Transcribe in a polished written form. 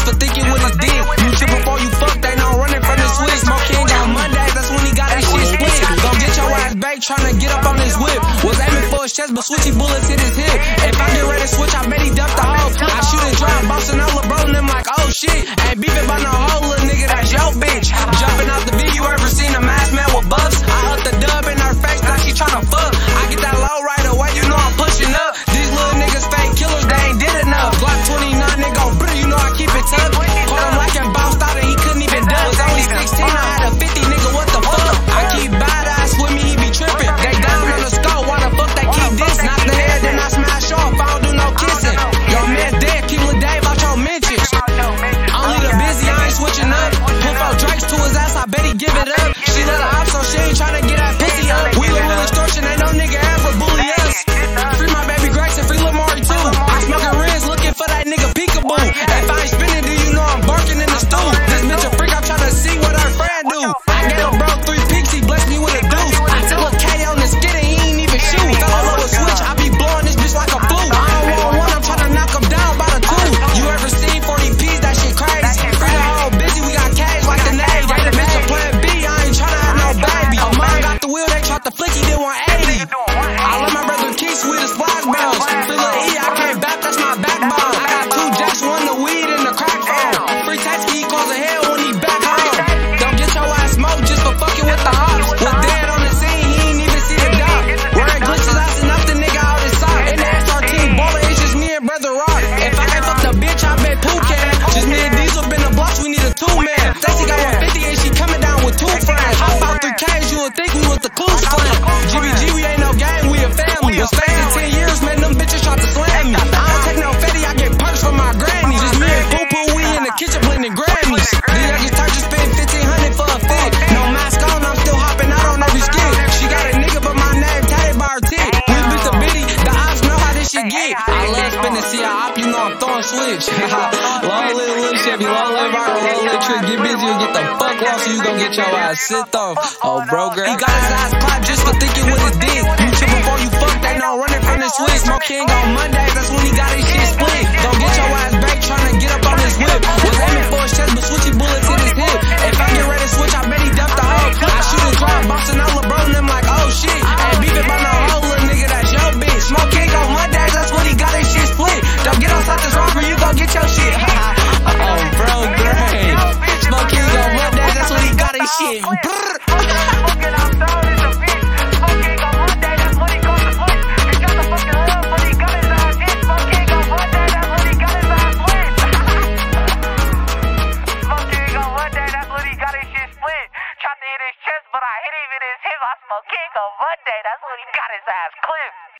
just for thinking with his dick. You trip before you fuck, they know running from the switch. Smoke King on Mondays, that's when he got his shit split. Go get your ass back, tryna get up on his whip. Was aiming for his chest, but switchy bullets hit his hip. If I get ready to switch, I bet he dumped the whole clip. I shoot and drop, bossing out LeBron and them like, oh shit. Ain't beefing by no whole little nigga, that's your bitch. Jumping out the V, you ever seen a masked man with buffs? I up the dub in her face, like she tryna fuck. I get that low right away, you know I'm pushing up. These little niggas fake killers, they ain't did enough. Glock 29, nigga, brr, you know I keep it tucked. Caught him like and bounced out and he couldn't even duck. Was only 16, I had a 50, nigga, what the fuck? I keep badass with me, he be tripping. They down on the skull, why the fuck they keep this? Knock the head, then I smash off, I don't do no kissing. Yo, man dead, keep Lil Dave out your mentions. Only the busy, I ain't switching up. Put 4 Drakes to his ass, I bet he give it up. She let her op, so she ain't tryna get that pussy up. We the real extortion, ain't no nigga ever bully us. Free my baby Grace and free Lil Maury too. I smoking Riz, looking for that nigga peekaboo. If I ain't spinning, do you know I'm barking in the stool? This bitch a freak, I'm tryna see what her friend do. I gave a bro 3 peaks, he blessed me with a deuce. I took a K on the skin and he ain't even shoot. All over switch, I be blowing this bitch like a flute. I don't want one, I'm tryna knock him down by the 2. You ever seen 40 P's? That shit crazy. Free the whole busy, we got cash like the Navy. Gave the bitch a plan B, I ain't tryna have no baby. Oh, mine got the wheel, they tried to flick, he did 180. I love my brother Keith, sweet as splash bells. Free Lil E, I can't back, that's my backbone. I got 2 jacks, 1 the weed and the crack phone. Free taxi, he calls a hell when he back home. Don't get your ass smoked just for fucking with the hops. Was dead on the scene, he ain't even see the dot. Wearing glitches, I sent up the nigga out his sock. In the SRT, baller, it's just me and Brother Rock. If I can't fuck the bitch, I bet Pooh can. Just me and Diesel been the blocks, we need a 2-man. Stacy got 150 and she coming down with 2 friends. Hop out 3Ks, you would think we was the Clues clan. GBG, we ain't no gang, we a family. Was facing 10 years, man, them bitches tried to slam me. I don't take no fatty, I get perks from my granny. Just me and Poo Poo, we in the kitchen blending Grammys. Then I get touched to spend 1,500 for a fit. No mask on, I'm still hopping out on every skit. She got a nigga, but my name tatted by her tit. We beat the bitty, the ops know how this shit get. I love spinning, see I op, you know I'm throwing switch. Long live Lil Chevy, long live Viral, long live Trick. Get busy and get the fuck off so you gon' get your ass sent off. Oh, bro, girl. He got his ass clapped just for thinking with his dick. You trip before you fuck, they know running from the switch. Smoke King on Mondays, that's when he got his shit split. Don't get your ass back, tryna get up on his whip. Was aiming for his chest, but switchy bullets hit his hip. If I get ready to switch, I bet he dumped the whole clip. I shoot and drop, bossing out LeBron and them like, oh shit. Ain't beefing by no whole little nigga, that's your bitch. Smoke King on Mondays, that's when he got his shit split. Don't get on something's wrong for you, gon' get your shit. Oh, bro, great. Smoke King on Mondays, that's when he got his shit. Tried to hit his chest, but I hit him in his hip. I smoke King on Monday. That's when he got his ass clipped.